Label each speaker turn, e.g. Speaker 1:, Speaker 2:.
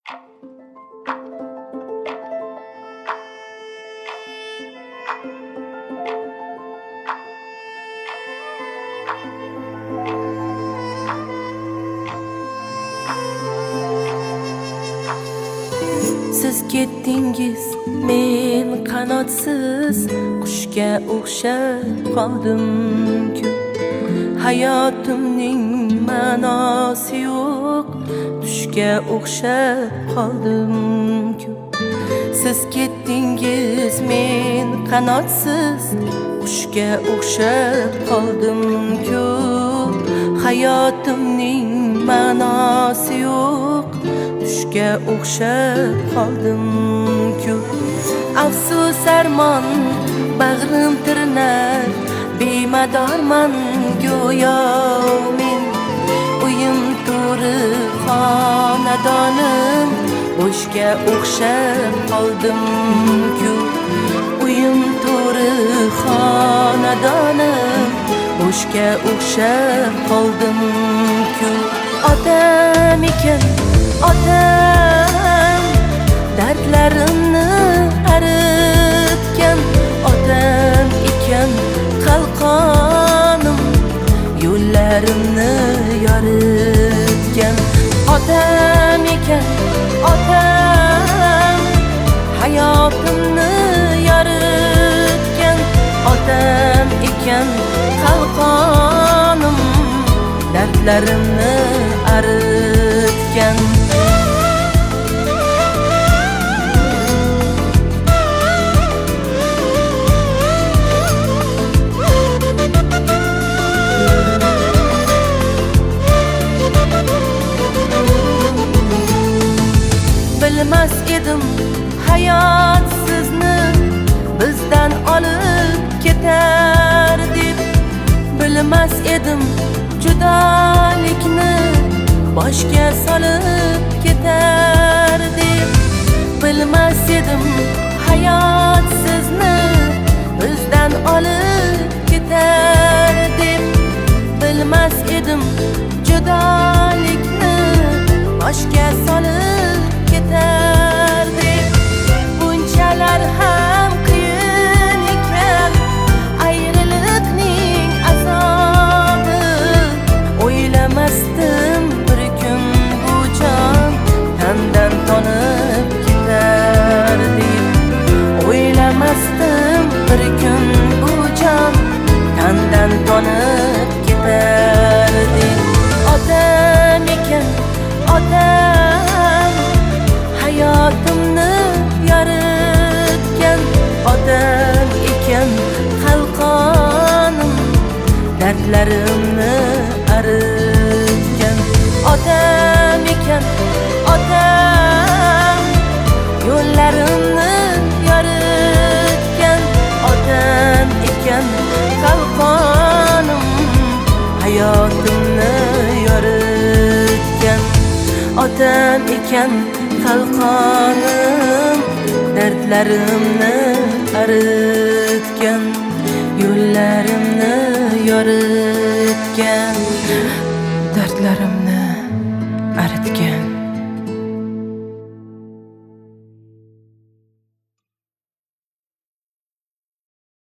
Speaker 1: Siz ketdingiz, men qanotsiz qushga o'xshab qoldim-ku. Hayotimning ma'nosi yo'q, tushga o'xshab qoldim-ku. Siz ketdingiz, men qanotsiz qushga o'xshab qoldim-ku. Hayotimning ma'nosi yo'q, tushga o'xshab qoldim-ku. Afsus armon bag'rim tirnar, bemadorman go'yo men. Uyim to'ri xonadonim bo'shga o'xshab qoldim-ku. Uyim to'ri xonadonim bo'shga o'xshab qoldim-ku. Otam ekan otam, dardlarimni aritgan. Otam ekan qalqonim, yo'llarimni yoritgan. Otam ekan otam, hayotimni yoritgan. Otam ekan qalqonim, dardlarimni aritgan. Bilmas edim hayot sizni bizdan olib ketar deb. Bilmas edim judolikni boshga solib ketar deb. Bilmas edim hayot sizni bizdan olib ketar deb. Bilmas edim judolikni boshga solib ketar deb. Bunchalar ham qiyin ekan ayriliqning azobi. O'ylamasdim bir kun bu jon tandan tonib ketar deb. O'ylamasdim bir kun bu jon tandan tonib ketar deb. Otam ekan otam, hayotimni yoritgan. Otam ekan qalqonim, dardlarimni aritgan. Otam ekan otam, yo'llarimni yoritgan. Otam ekan qalqonim, hayotimni yoritgan. Otam ekan qalqonim, dardlarimni aritgan. Yo'llarimni yoritgan, dardlarimni aritgan.